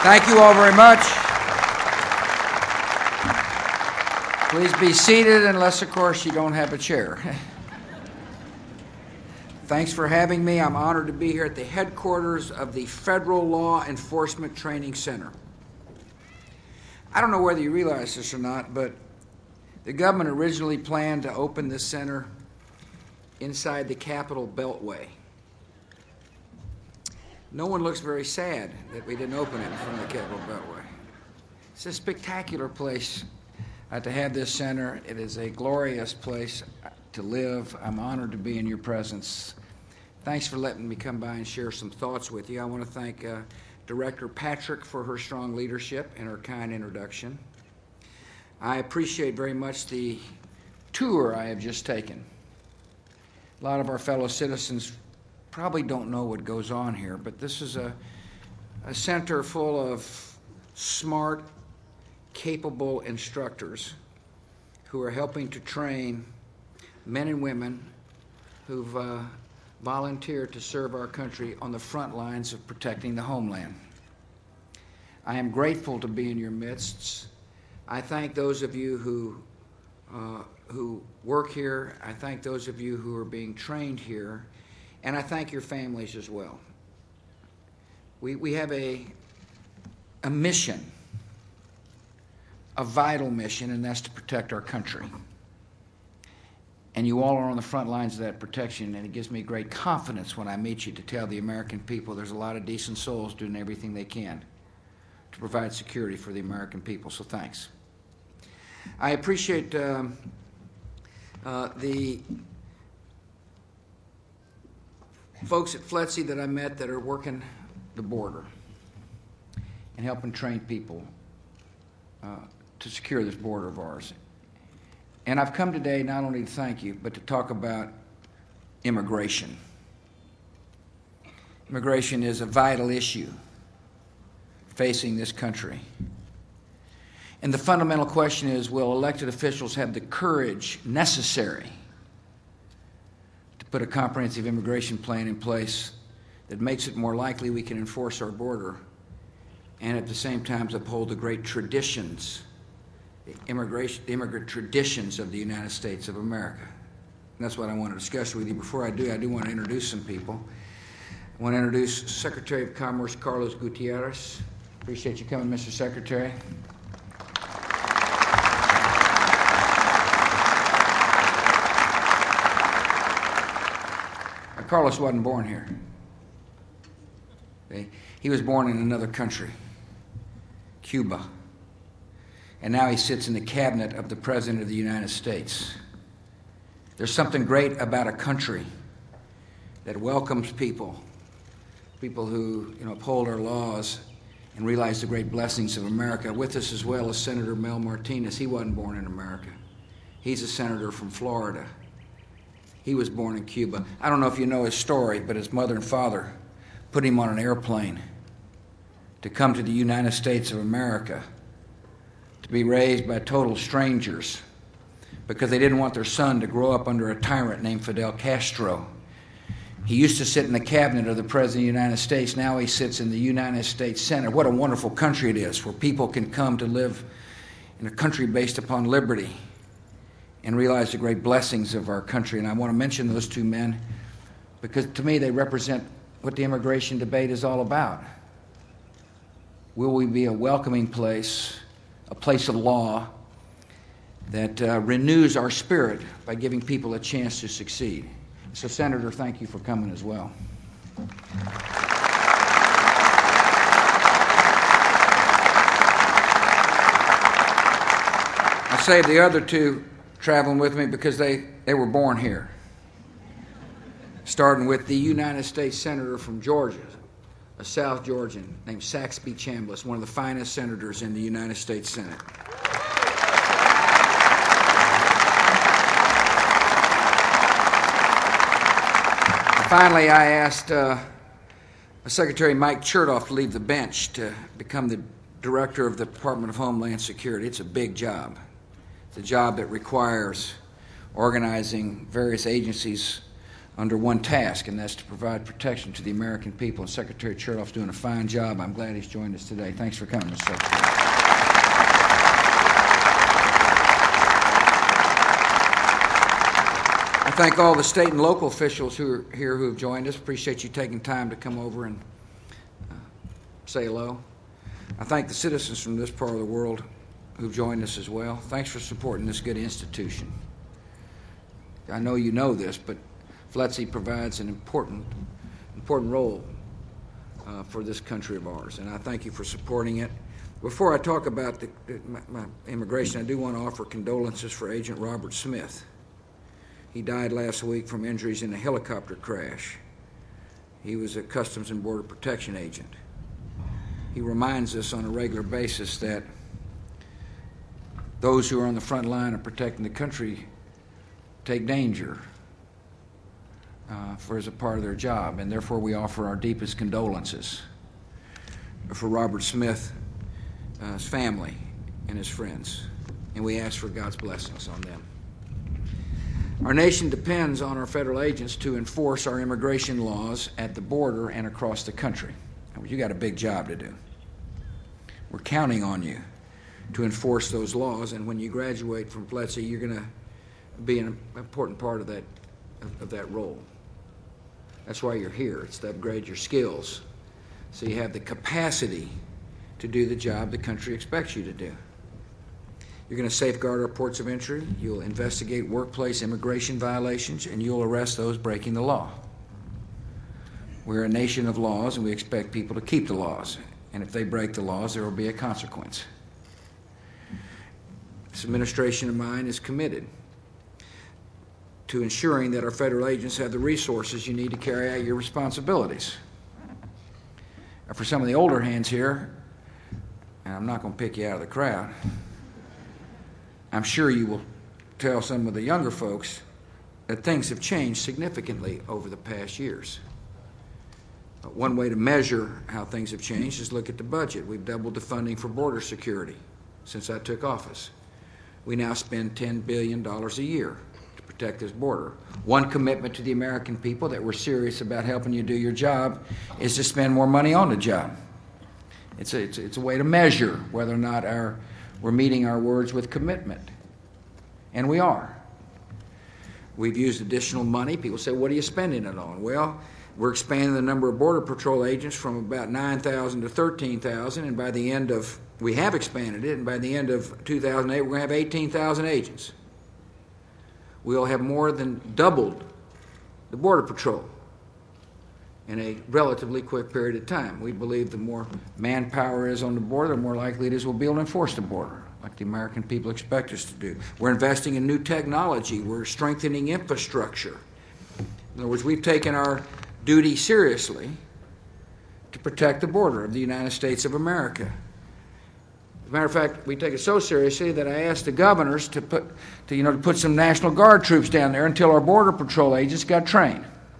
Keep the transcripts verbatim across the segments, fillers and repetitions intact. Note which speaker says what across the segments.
Speaker 1: Thank you all very much. Please be seated unless, of course, you don't have a chair. Thanks for having me. I'm honored to be here at the headquarters of the Federal Law Enforcement Training Center. I don't know whether you realize this or not, but the government originally planned to open this center inside the Capitol Beltway. No one looks very sad that we didn't open it in front of the Capitol Beltway. It's a spectacular place uh, to have this center. It is a glorious place to live. I'm honored to be in your presence. Thanks for letting me come by and share some thoughts with you. I want to thank uh, Director Patrick for her strong leadership and her kind introduction. I appreciate very much the tour I have just taken. A lot of our fellow citizens probably don't know what goes on here, but this is a, a center full of smart, capable instructors who are helping to train men and women who've uh, volunteered to serve our country on the front lines of protecting the homeland. I am grateful to be in your midst. I thank those of you who, uh, who work here. I thank those of you who are being trained here. And I thank your families as well. We, we have a, a mission, a vital mission, and that's to protect our country. And you all are on the front lines of that protection, and it gives me great confidence when I meet you to tell the American people there's a lot of decent souls doing everything they can to provide security for the American people, so thanks. I appreciate um, uh, the folks at F L E T C that I met that are working the border and helping train people uh, to secure this border of ours. And I've come today not only to thank you, but to talk about immigration. Immigration is a vital issue facing this country. And the fundamental question is, will elected officials have the courage necessary to put a comprehensive immigration plan in place that makes it more likely we can enforce our border and at the same time uphold the great traditions, the immigration, the immigrant traditions of the United States of America. And that's what I want to discuss with you. Before I do, I do want to introduce some people. I want to introduce Secretary of Commerce Carlos Gutierrez. Appreciate you coming, Mister Secretary. Carlos wasn't born here. Okay? He was born in another country, Cuba. And now he sits in the cabinet of the President of the United States. There's something great about a country that welcomes people, people who you know, uphold our laws and realize the great blessings of America. With us as well is Senator Mel Martinez. He wasn't born in America. He's a senator from Florida. He was born in Cuba. I don't know if you know his story, but his mother and father put him on an airplane to come to the United States of America to be raised by total strangers because they didn't want their son to grow up under a tyrant named Fidel Castro. He used to sit in the cabinet of the President of the United States. Now he sits in the United States Senate. What a wonderful country it is where people can come to live in a country based upon liberty and realize the great blessings of our country. And I want to mention those two men because to me they represent what the immigration debate is all about. Will we be a welcoming place, a place of law that uh, renews our spirit by giving people a chance to succeed? So, Senator, thank you for coming as well. I saved the other two traveling with me because they, they were born here. Starting with the United States Senator from Georgia, a South Georgian named Saxby Chambliss, one of the finest senators in the United States Senate. And finally, I asked uh, Secretary Mike Chertoff to leave the bench to become the director of the Department of Homeland Security. It's a big job. It's a job that requires organizing various agencies under one task, and that's to provide protection to the American people. And Secretary Chertoff's doing a fine job. I'm glad he's joined us today. Thanks for coming, Mister Secretary. I thank all the state and local officials who are here who have joined us. Appreciate you taking time to come over and uh, say hello. I thank the citizens from this part of the world who've joined us as well. Thanks for supporting this good institution. I know you know this, but F L E T C provides an important, important role uh, for this country of ours, and I thank you for supporting it. Before I talk about the, my, my immigration, I do want to offer condolences for Agent Robert Smith. He died last week from injuries in a helicopter crash. He was a Customs and Border Protection agent. He reminds us on a regular basis that those who are on the front line of protecting the country take danger uh, for as a part of their job, and therefore we offer our deepest condolences for Robert Smith's uh, family and his friends, and we ask for God's blessings on them. Our nation depends on our federal agents to enforce our immigration laws at the border and across the country. You got a big job to do. We're counting on you to enforce those laws, and when you graduate from F L E T C, you're going to be an important part of that of, of that role. That's why you're here. It's to upgrade your skills so you have the capacity to do the job the country expects you to do. You're going to safeguard our ports of entry, you'll investigate workplace immigration violations, and you'll arrest those breaking the law. We're a nation of laws, and we expect people to keep the laws. And if they break the laws, there will be a consequence. This administration of mine is committed to ensuring that our federal agents have the resources you need to carry out your responsibilities. For some of the older hands here, and I'm not going to pick you out of the crowd, I'm sure you will tell some of the younger folks that things have changed significantly over the past years. One way to measure how things have changed is look at the budget. We've doubled the funding for border security since I took office. We now spend ten billion dollars a year to protect this border. One commitment to the American people that we're serious about helping you do your job is to spend more money on the job. It's a, it's, it's a way to measure whether or not our, we're meeting our words with commitment. And we are. We've used additional money. People say, what are you spending it on? Well, we're expanding the number of Border Patrol agents from about nine thousand to thirteen thousand, and by the end of, we have expanded it, and by the end of two thousand eight, we're going to have eighteen thousand agents. We'll have more than doubled the Border Patrol in a relatively quick period of time. We believe the more manpower is on the border, the more likely it is we'll be able to enforce the border, like the American people expect us to do. We're investing in new technology. We're strengthening infrastructure. In other words, we've taken our duty seriously to protect the border of the United States of America. As a matter of fact, we take it so seriously that I asked the governors to put, to, you know, to put some National Guard troops down there until our Border Patrol agents got trained.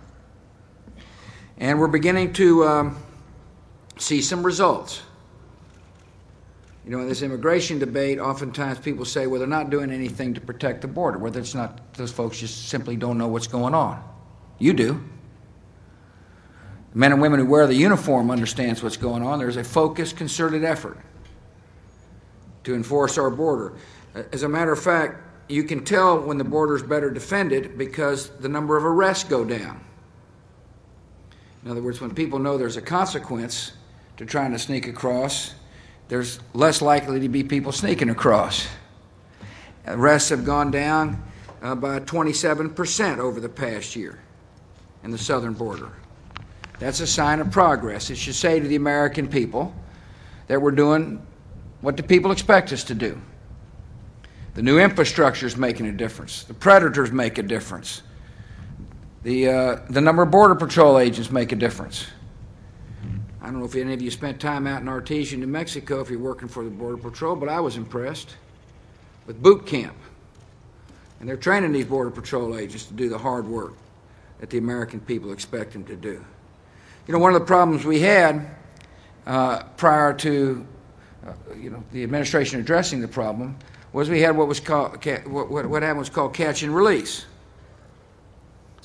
Speaker 1: And we're beginning to um, see some results. You know, in this immigration debate, oftentimes people say, well, they're not doing anything to protect the border. Whether it's not, those folks just simply don't know what's going on. You do. The men and women who wear the uniform understands what's going on. There's a focused, concerted effort to enforce our border. As a matter of fact, you can tell when the border is better defended because the number of arrests go down. In other words, when people know there's a consequence to trying to sneak across, there's less likely to be people sneaking across. Arrests have gone down uh, by twenty-seven percent over the past year in the southern border. That's a sign of progress. It should say to the American people that we're doing what the people expect us to do. The new infrastructure is making a difference. The predators make a difference. The, uh, the number of Border Patrol agents make a difference. I don't know if any of you spent time out in Artesia, New Mexico, if you're working for the Border Patrol, but I was impressed with boot camp. And they're training these Border Patrol agents to do the hard work that the American people expect them to do. You know, one of the problems we had uh, prior to uh, you know, the administration addressing the problem was we had what was called, what, what happened was called catch and release.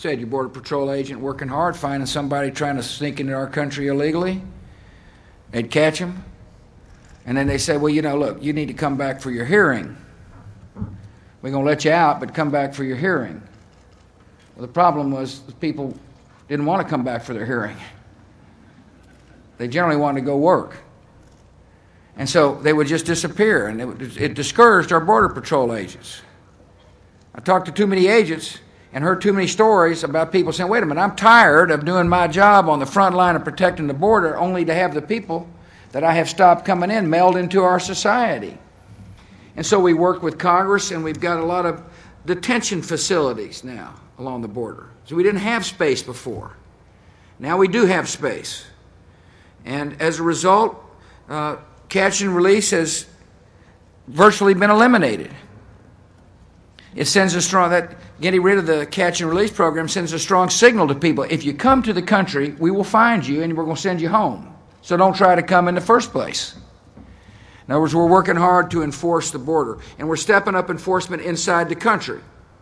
Speaker 1: Said your Border Patrol agent working hard, finding somebody trying to sneak into our country illegally. They'd catch them. And then they say, well, you know, look, you need to come back for your hearing. We're going to let you out, but come back for your hearing. Well, the problem was the people didn't want to come back for their hearing. They generally wanted to go work. And so they would just disappear, and it, it discouraged our Border Patrol agents. I talked to too many agents and heard too many stories about people saying, wait a minute, I'm tired of doing my job on the front line of protecting the border only to have the people that I have stopped coming in meld into our society. And so we worked with Congress, and we've got a lot of detention facilities now along the border. So we didn't have space before. Now we do have space. And as a result, uh, catch and release has virtually been eliminated. It sends a strong, that getting rid of the catch and release program sends a strong signal to people. If you come to the country, we will find you and we're going to send you home. So don't try to come in the first place. In other words, we're working hard to enforce the border, and we're stepping up enforcement inside the country.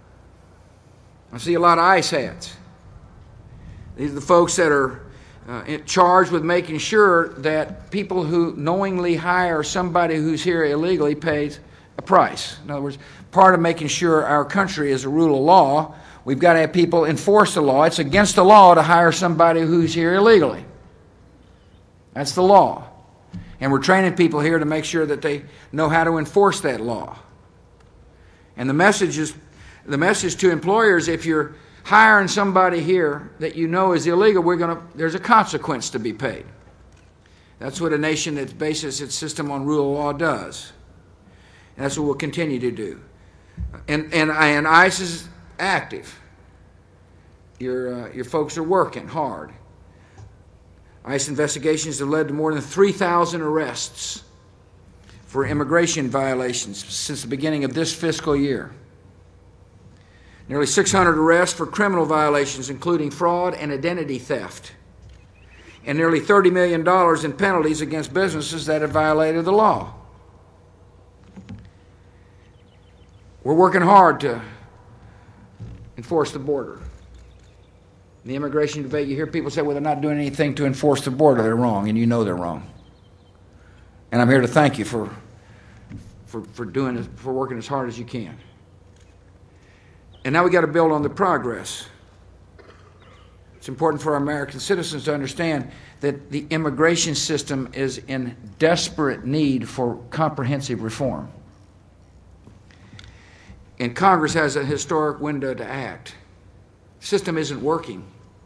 Speaker 1: I see a lot of ICE hats. These are the folks that are uh, charged with making sure that people who knowingly hire somebody who's here illegally pays a price. In other words, part of making sure our country is a rule of law, we've got to have people enforce the law. It's against the law to hire somebody who's here illegally. That's the law. And we're training people here to make sure that they know how to enforce that law. And the message is, the message to employers, if you're hiring somebody here that you know is illegal, we're gonna, there's a consequence to be paid. That's what a nation that bases its system on rule of law does. And that's what we'll continue to do. And, and, and ICE is active. Your, uh, your folks are working hard. ICE investigations have led to more than three thousand arrests for immigration violations since the beginning of this fiscal year. Nearly six hundred arrests for criminal violations, including fraud and identity theft. And nearly thirty million dollars in penalties against businesses that have violated the law. We're working hard to enforce the border. In the immigration debate, you hear people say, well, they're not doing anything to enforce the border. They're wrong, and you know they're wrong. And I'm here to thank you for, for, for, doing it, for working as hard as you can. And now we've got to build on the progress. It's important for our American citizens to understand that the immigration system is in desperate need for comprehensive reform. And Congress has a historic window to act. The system isn't working.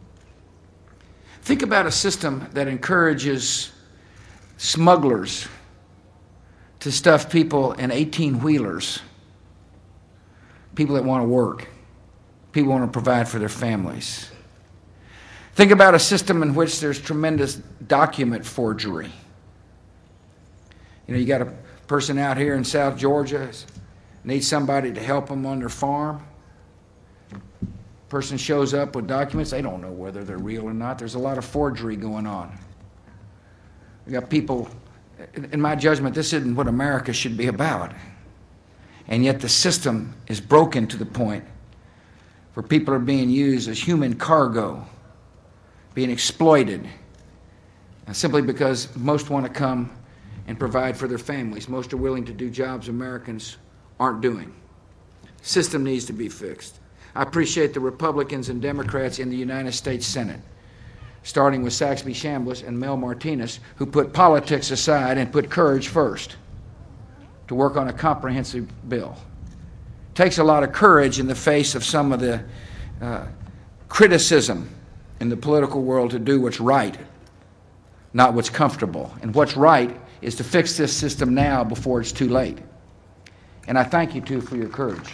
Speaker 1: Think about a system that encourages smugglers to stuff people in eighteen-wheelers, people that want to work, people who want to provide for their families. Think about a system in which there's tremendous document forgery. You know, you got a person out here in South Georgia, needs somebody to help them on their farm. Person shows up with documents, they don't know whether they're real or not. There's a lot of forgery going on. We got people, in my judgment, this isn't what America should be about. And yet the system is broken to the point where people are being used as human cargo, being exploited, simply because most want to come and provide for their families. Most are willing to do jobs Americans aren't doing. The system needs to be fixed. I appreciate the Republicans and Democrats in the United States Senate, starting with Saxby Chambliss and Mel Martinez, who put politics aside and put courage first to work on a comprehensive bill. It takes a lot of courage in the face of some of the uh, criticism in the political world to do what's right, not what's comfortable. And what's right is to fix this system now before it's too late. And I thank you, too, for your courage.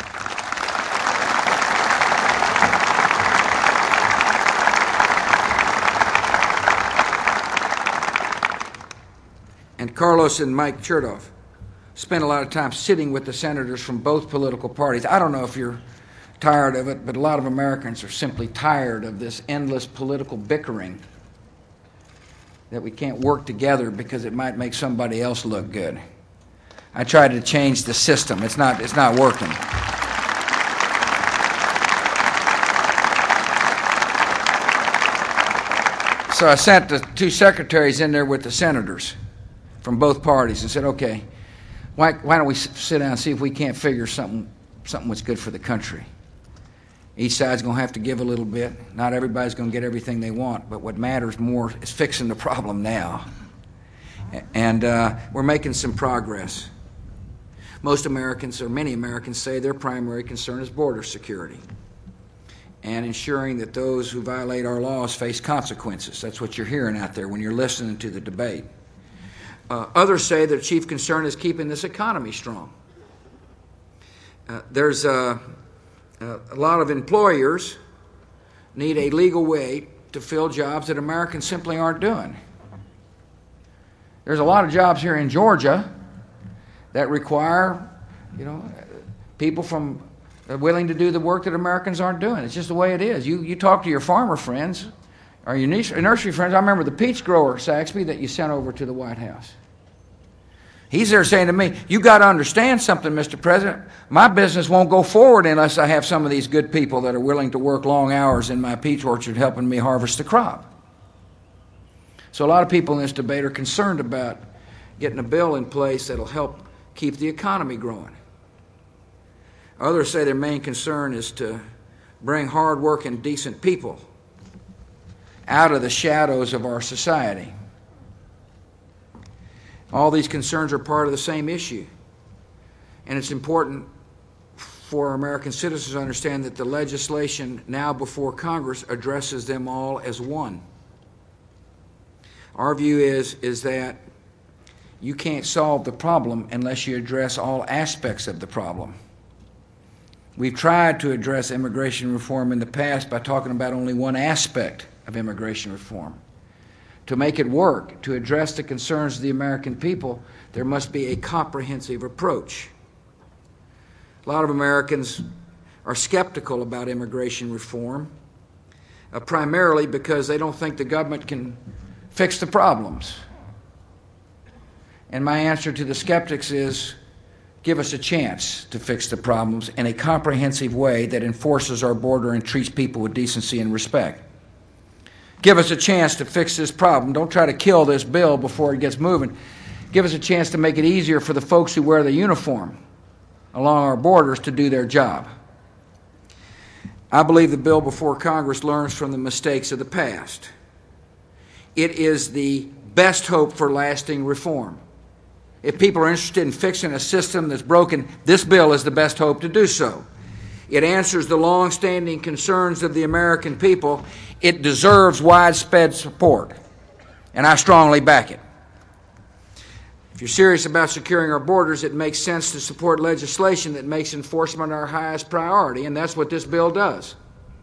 Speaker 1: And Carlos and Mike Chertoff spent a lot of time sitting with the senators from both political parties. I don't know if you're tired of it, but a lot of Americans are simply tired of this endless political bickering that we can't work together because it might make somebody else look good. I tried to change the system. It's not, it's not working. So I sent the two secretaries in there with the senators from both parties and said, okay, why, why don't we sit down and see if we can't figure something, something that's good for the country. Each side's going to have to give a little bit. Not everybody's going to get everything they want, but what matters more is fixing the problem now. And uh, we're making some progress. Most Americans, or many Americans, say their primary concern is border security and ensuring that those who violate our laws face consequences. That's what you're hearing out there when you're listening to the debate. Uh, others say their chief concern is keeping this economy strong. Uh, there's a, a lot of employers need a legal way to fill jobs that Americans simply aren't doing. There's a lot of jobs here in Georgia that require, you know, people from uh, willing to do the work that Americans aren't doing. It's just the way it is. You you talk to your farmer friends or your nursery friends. I remember the peach grower, Saxby, that you sent over to the White House. He's there saying to me, you got to understand something, Mister President. My business won't go forward unless I have some of these good people that are willing to work long hours in my peach orchard helping me harvest the crop. So a lot of people in this debate are concerned about getting a bill in place that'll help keep the economy growing. Others say their main concern is to bring hard-working, decent people out of the shadows of our society. All these concerns are part of the same issue. And it's important for American citizens to understand that the legislation now before Congress addresses them all as one. Our view is, is that you can't solve the problem unless you address all aspects of the problem. We've tried to address immigration reform in the past by talking about only one aspect of immigration reform. To make it work, to address the concerns of the American people, there must be a comprehensive approach. A lot of Americans are skeptical about immigration reform, uh, primarily because they don't think the government can fix the problems. And my answer to the skeptics is, give us a chance to fix the problems in a comprehensive way that enforces our border and treats people with decency and respect. Give us a chance to fix this problem. Don't try to kill this bill before it gets moving. Give us a chance to make it easier for the folks who wear the uniform along our borders to do their job. I believe the bill before Congress learns from the mistakes of the past. It is the best hope for lasting reform. If people are interested in fixing a system that's broken, this bill is the best hope to do so. It answers the long-standing concerns of the American people. It deserves widespread support, and I strongly back it. If you're serious about securing our borders, it makes sense to support legislation that makes enforcement our highest priority, and that's what this bill does.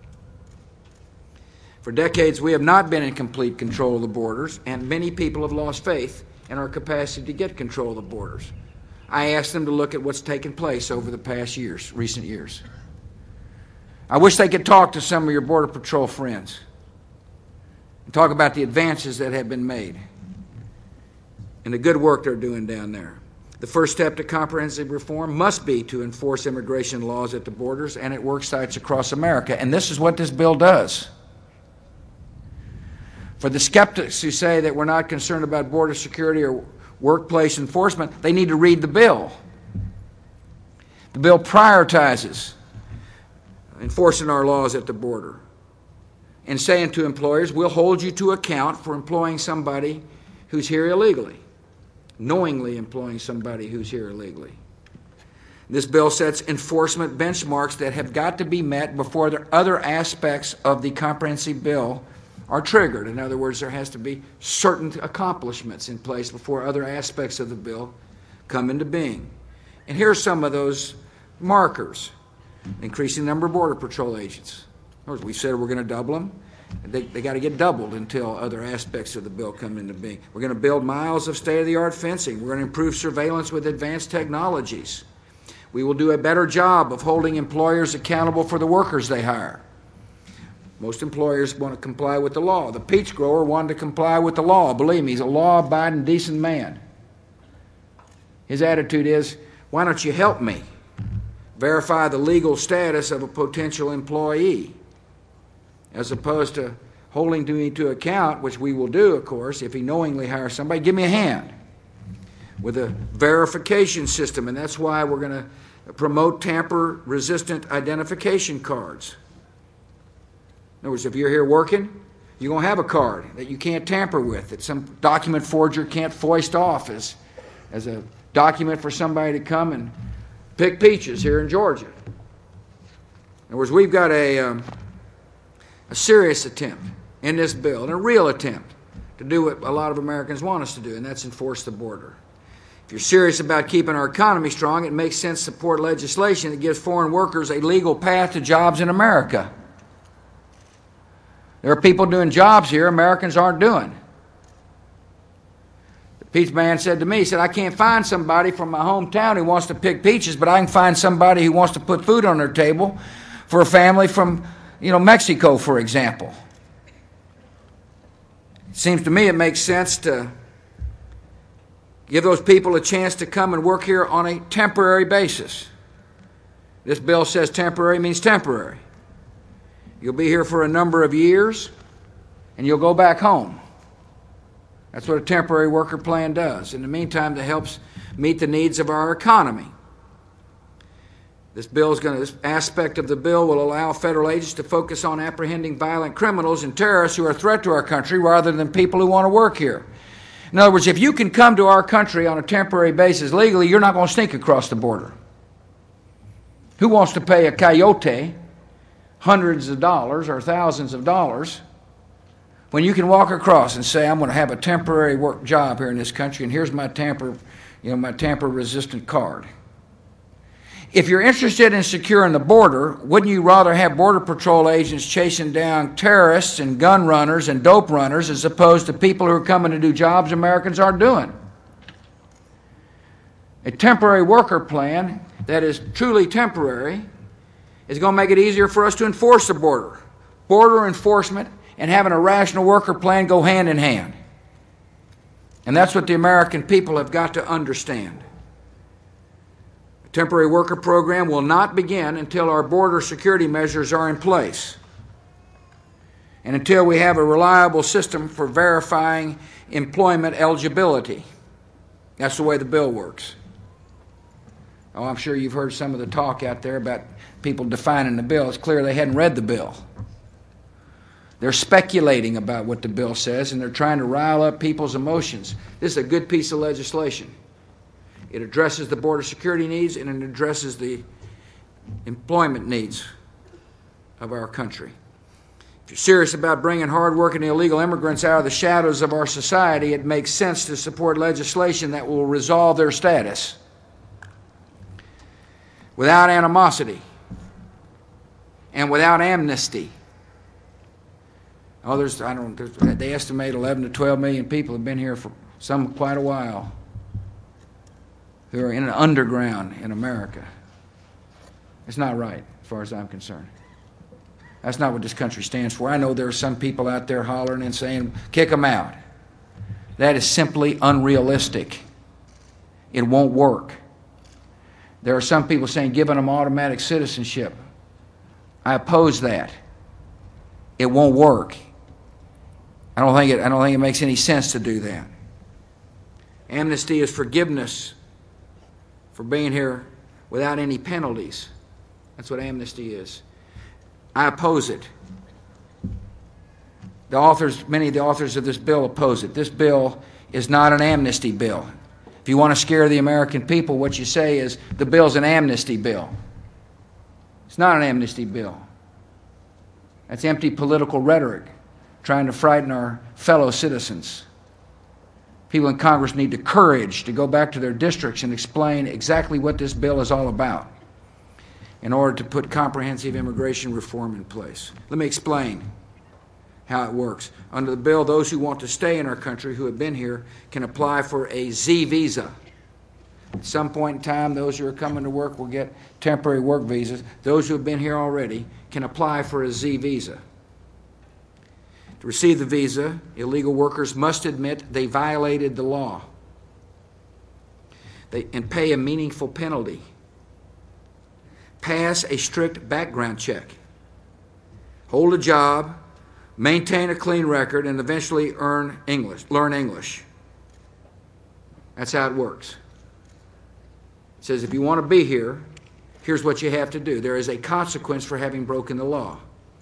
Speaker 1: For decades, we have not been in complete control of the borders, and many people have lost faith in our capacity to get control of the borders. I asked them to look at what's taken place over the past years, recent years. I wish they could talk to some of your Border Patrol friends and talk about the advances that have been made and the good work they're doing down there. The first step to comprehensive reform must be to enforce immigration laws at the borders and at work sites across America, and this is what this bill does. For the skeptics who say that we're not concerned about border security or workplace enforcement, they need to read the bill. The bill prioritizes enforcing our laws at the border and saying to employers, we'll hold you to account for employing somebody who's here illegally, knowingly employing somebody who's here illegally. This bill sets enforcement benchmarks that have got to be met before the other aspects of the comprehensive bill are triggered. In other words, there has to be certain accomplishments in place before other aspects of the bill come into being. And here are some of those markers. Increasing the number of Border Patrol agents. We said we're going to double them. They, they got to get doubled until other aspects of the bill come into being. We're going to build miles of state-of-the-art fencing. We're going to improve surveillance with advanced technologies. We will do a better job of holding employers accountable for the workers they hire. Most employers want to comply with the law. The peach grower wanted to comply with the law. Believe me, he's a law-abiding, decent man. His attitude is, why don't you help me verify the legal status of a potential employee, as opposed to holding to me to account, which we will do, of course, if he knowingly hires somebody, give me a hand with a verification system. And that's why we're going to promote tamper-resistant identification cards. In other words, if you're here working, you're going to have a card that you can't tamper with, that some document forger can't foist off as, as a document for somebody to come and pick peaches here in Georgia. In other words, we've got a, um, a serious attempt in this bill, and a real attempt to do what a lot of Americans want us to do, and that's enforce the border. If you're serious about keeping our economy strong, it makes sense to support legislation that gives foreign workers a legal path to jobs in America. There are people doing jobs here Americans aren't doing. The peach man said to me, he said, I can't find somebody from my hometown who wants to pick peaches, but I can find somebody who wants to put food on their table for a family from, you know, Mexico, for example. It seems to me it makes sense to give those people a chance to come and work here on a temporary basis. This bill says temporary means temporary. You'll be here for a number of years, and you'll go back home. That's what a temporary worker plan does. In the meantime, that helps meet the needs of our economy. This bill is going to, this aspect of the bill will allow federal agents to focus on apprehending violent criminals and terrorists who are a threat to our country rather than people who want to work here. In other words, if you can come to our country on a temporary basis legally, you're not going to sneak across the border. Who wants to pay a coyote hundreds of dollars or thousands of dollars when you can walk across and say, I'm going to have a temporary work job here in this country, and here's my tamper, you know, my tamper-resistant card. If you're interested in securing the border, wouldn't you rather have Border Patrol agents chasing down terrorists and gun runners and dope runners as opposed to people who are coming to do jobs Americans aren't doing? A temporary worker plan that is truly temporary is going to make it easier for us to enforce the border. Border enforcement and having a rational worker plan go hand in hand. And that's what the American people have got to understand. A temporary worker program will not begin until our border security measures are in place and until we have a reliable system for verifying employment eligibility. That's the way the bill works. Oh, I'm sure you've heard some of the talk out there about people defining the bill. It's clear they hadn't read the bill. They're speculating about what the bill says, and they're trying to rile up people's emotions. This is a good piece of legislation. It addresses the border security needs, and it addresses the employment needs of our country. If you're serious about bringing hard-working illegal immigrants out of the shadows of our society, it makes sense to support legislation that will resolve their status without animosity and without amnesty. Oh, there's, I don't, there's, they estimate eleven to twelve million people have been here for some quite a while who are in an underground in America. It's not right, as far as I'm concerned. That's not what this country stands for. I know there are some people out there hollering and saying, kick them out. That is simply unrealistic. It won't work. There are some people saying giving them automatic citizenship. I oppose that. It won't work. I don't think it, I don't think it makes any sense to do that. Amnesty is forgiveness for being here without any penalties. That's what amnesty is. I oppose it. The authors, many of the authors of this bill oppose it. This bill is not an amnesty bill. If you want to scare the American people, what you say is the bill's an amnesty bill. It's not an amnesty bill. That's empty political rhetoric, trying to frighten our fellow citizens. People in Congress need the courage to go back to their districts and explain exactly what this bill is all about in order to put comprehensive immigration reform in place. Let me explain how it works. Under the bill, those who want to stay in our country who have been here can apply for a Z visa. At some point in time, those who are coming to work will get temporary work visas. Those who have been here already can apply for a Z visa. To receive the visa, illegal workers must admit they violated the law they, and pay a meaningful penalty. Pass a strict background check. Hold a job maintain a clean record, and eventually earn English, learn English. That's how it works. It says if you want to be here, here's what you have to do. There is a consequence for having broken the law.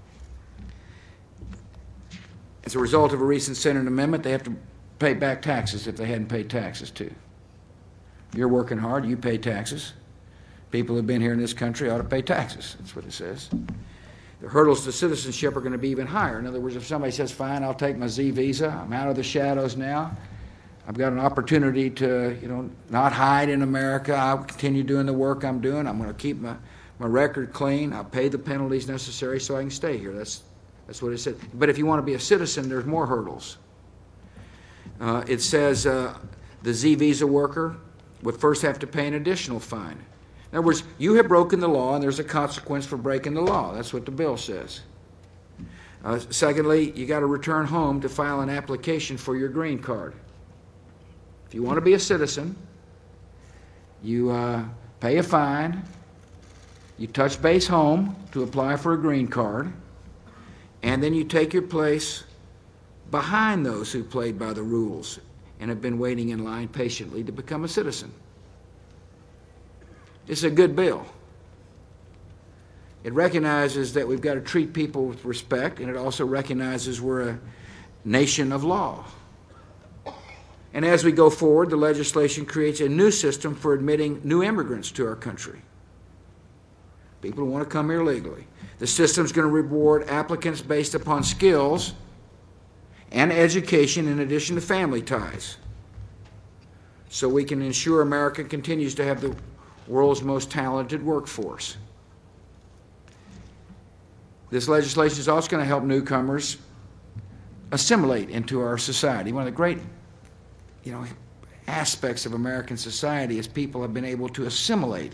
Speaker 1: As a result of a recent Senate amendment, they have to pay back taxes if they hadn't paid taxes too. You're working hard, you pay taxes. People who've been here in this country ought to pay taxes. That's what it says. The hurdles to citizenship are going to be even higher. In other words, if somebody says, fine, I'll take my Z visa, I'm out of the shadows now, I've got an opportunity to, you know, not hide in America, I'll continue doing the work I'm doing, I'm going to keep my, my record clean, I'll pay the penalties necessary so I can stay here. That's, that's what it said. But if you want to be a citizen, there's more hurdles. Uh, it says uh, the Z visa worker would first have to pay an additional fine. In other words, you have broken the law, and there's a consequence for breaking the law. That's what the bill says. Uh, secondly, you got to return home to file an application for your green card. If you want to be a citizen, you uh, pay a fine, you touch base home to apply for a green card, and then you take your place behind those who played by the rules and have been waiting in line patiently to become a citizen. It's a good bill. It recognizes that we've got to treat people with respect, and it also recognizes we're a nation of law. And as we go forward, the legislation creates a new system for admitting new immigrants to our country. People who want to come here legally. The system's going to reward applicants based upon skills and education in addition to family ties, so we can ensure America continues to have the world's most talented workforce. This legislation is also going to help newcomers assimilate into our society. One of the great, you know, aspects of American society is people have been able to assimilate.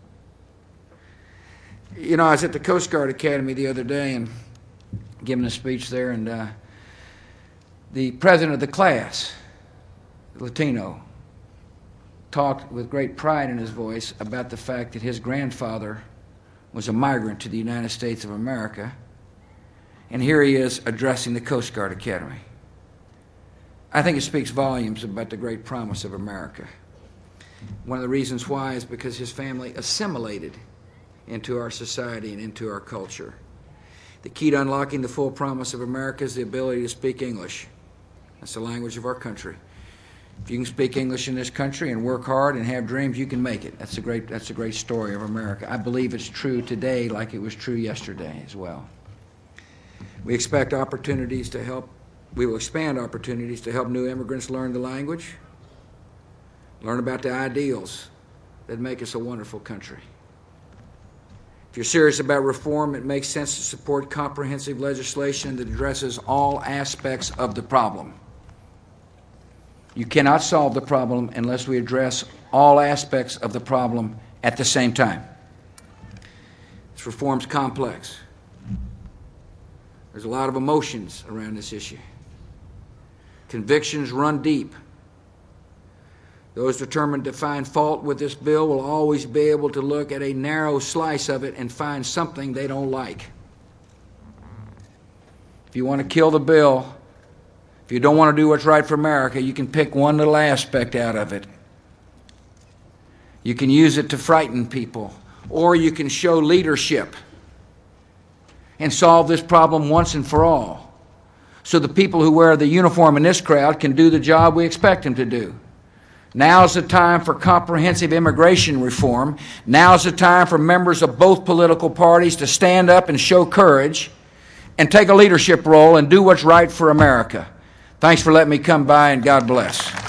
Speaker 1: You know, I was at the Coast Guard Academy the other day and giving a speech there, and uh, the president of the class, Latino, talked with great pride in his voice about the fact that his grandfather was a migrant to the United States of America, and here he is addressing the Coast Guard Academy. I think it speaks volumes about the great promise of America. One of the reasons why is because his family assimilated into our society and into our culture. The key to unlocking the full promise of America is the ability to speak English. That's the language of our country. If you can speak English in this country and work hard and have dreams, you can make it. That's a great, that's a great story of America. I believe it's true today like it was true yesterday as well. We expect opportunities to help, we will expand opportunities to help new immigrants learn the language, learn about the ideals that make us a wonderful country. If you're serious about reform, it makes sense to support comprehensive legislation that addresses all aspects of the problem. You cannot solve the problem unless we address all aspects of the problem at the same time. This reform's complex. There's a lot of emotions around this issue. Convictions run deep. Those determined to find fault with this bill will always be able to look at a narrow slice of it and find something they don't like. If you want to kill the bill, if you don't want to do what's right for America, you can pick one little aspect out of it. You can use it to frighten people, or you can show leadership and solve this problem once and for all, so the people who wear the uniform in this crowd can do the job we expect them to do. Now's the time for comprehensive immigration reform. Now's the time for members of both political parties to stand up and show courage and take a leadership role and do what's right for America. Thanks for letting me come by, and God bless.